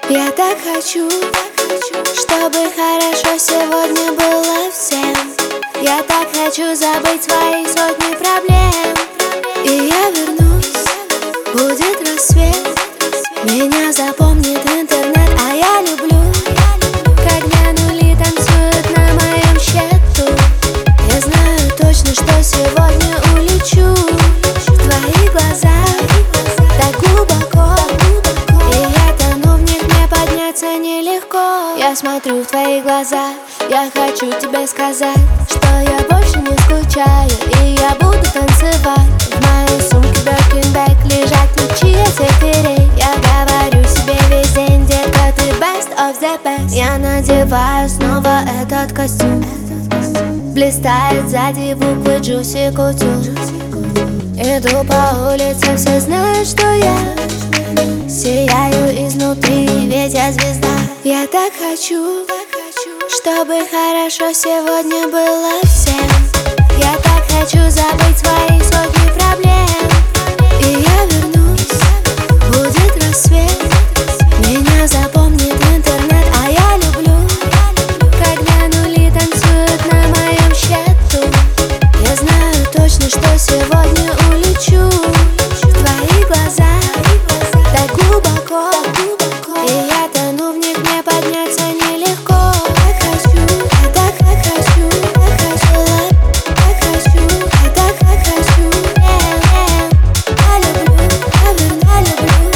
Я так хочу, чтобы хорошо сегодня было всем. Я так хочу забыть свои сотни проблем. И я вернусь, будет рассвет, меня запомнит интернет. А я люблю, когда нули танцуют на моем счету. Я знаю точно, что сегодня улечу в твои глаза так глубоко. И я тону в них, мне подняться нелегко. Я смотрю в твои глаза, я хочу тебе сказать, что я больше не скучаю, и я буду танцевать. В моей сумке Birkin-bag лежат ключи от всех дверей. Я говорю себе весь день, детка, ты best of the best. Я надеваю снова этот костюм, блистает сзади буквы Juicy Couture. Иду по улице, все знают, что я сияю изнутри, ведь я звезда. Я так хочу, чтобы хорошо сегодня было всем. Я так хочу забыть свои сотни проблем. И я вернусь, будет рассвет, меня запомнит интернет. А я люблю, когда нули танцуют на моем счету. Я знаю точно, что сегодня улечу в твои глаза так глубоко. И я тону в них, мне подняться нелегко. Я так хочу, я хочу, я так хочу. Я люблю, я люблю,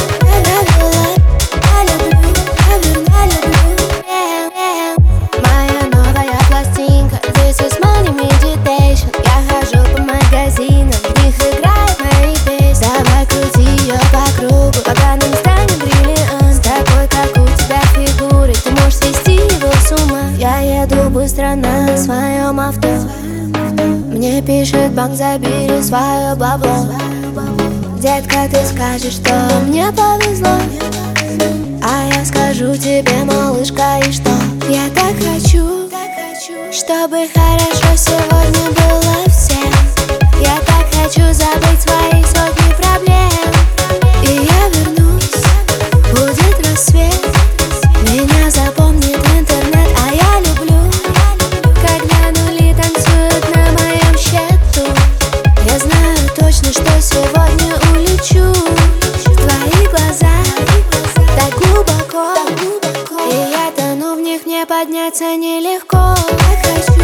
моя новая пластинка, this is money meditation. Я хожу по магазинам, в них играют мои песни. Давай крути ее по кругу, пока не станет бриллиант. Такой, как у тебя фигуры, ты можешь свести его с ума. Я еду быстро на своем авто, мне пишет банк, забери свое бабло. Детка, ты скажешь, что мне повезло, а я скажу тебе, малышка, и что? Я так хочу, чтобы хорошо сегодня было всем. Я так хочу забыть свои сотни проблем. И я вернусь, будет рассвет, меня запомнит интернет. А я люблю, когда нули танцуют на моем счету. Я знаю точно, что сегодня улечу в твои глаза так глубоко. И я тону в них, мне подняться нелегко. Я хочу.